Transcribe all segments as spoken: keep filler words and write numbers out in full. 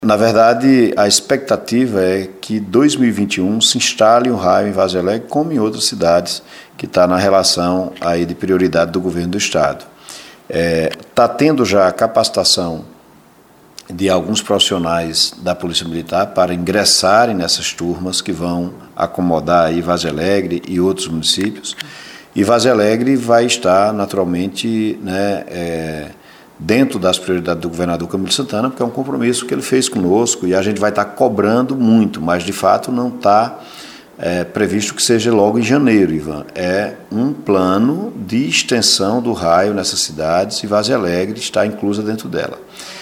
Na verdade, a expectativa é que dois mil e vinte e um se instale um raio em Vargem Alegre, como em outras cidades, que está na relação aí de prioridade do governo do Estado. Está é, tendo já a capacitação de alguns profissionais da Polícia Militar para ingressarem nessas turmas que vão acomodar aí Vargem Alegre e outros municípios. E Vargem Alegre vai estar naturalmente, né, é, dentro das prioridades do governador Camilo Santana, porque é um compromisso que ele fez conosco e a gente vai estar cobrando muito, mas de fato não está é, previsto que seja logo em janeiro, Ivan. É um plano de extensão do raio nessas cidades e Vargem Alegre está inclusa dentro dela.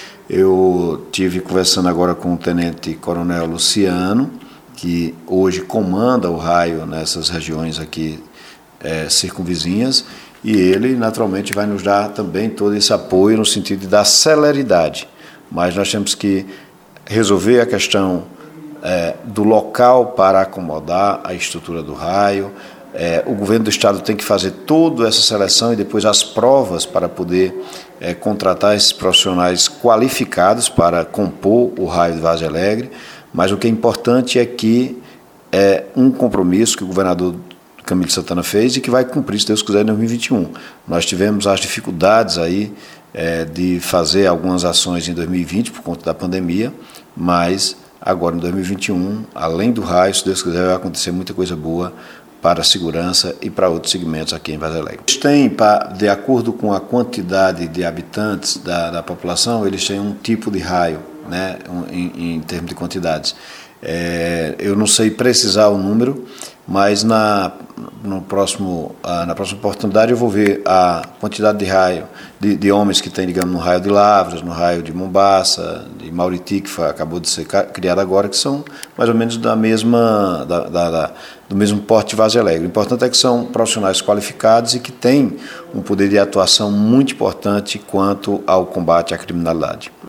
Eu tive conversando agora com o Tenente Coronel Luciano, que hoje comanda o raio nessas regiões aqui é, circunvizinhas, e ele naturalmente vai nos dar também todo esse apoio no sentido de dar celeridade. Mas nós temos que resolver a questão é, do local para acomodar a estrutura do raio. É, o governo do Estado tem que fazer toda essa seleção e depois as provas para poder é, contratar esses profissionais qualificados para compor o raio de Vargem Alegre. Mas o que é importante é que é um compromisso que o governador Camilo Santana fez e que vai cumprir, se Deus quiser, em dois mil e vinte e um. Nós tivemos as dificuldades aí é, de fazer algumas ações em dois mil e vinte por conta da pandemia, mas agora em dois mil e vinte e um, além do raio, se Deus quiser, vai acontecer muita coisa boa para a segurança e para outros segmentos aqui em Vargem Alegre. Eles têm, de acordo com a quantidade de habitantes da, da população, eles têm um tipo de raio, né, em, em termos de quantidades. É, eu não sei precisar o número, mas na, no próximo, na próxima oportunidade eu vou ver a quantidade de raio, de, de homens que tem, digamos, no raio de Lavras, no raio de Mombaça, de Mauriti, que foi, acabou de ser criado agora, que são mais ou menos da mesma, da, da, da, do mesmo porte de Vargem Alegre. O importante é que são profissionais qualificados e que têm um poder de atuação muito importante quanto ao combate à criminalidade.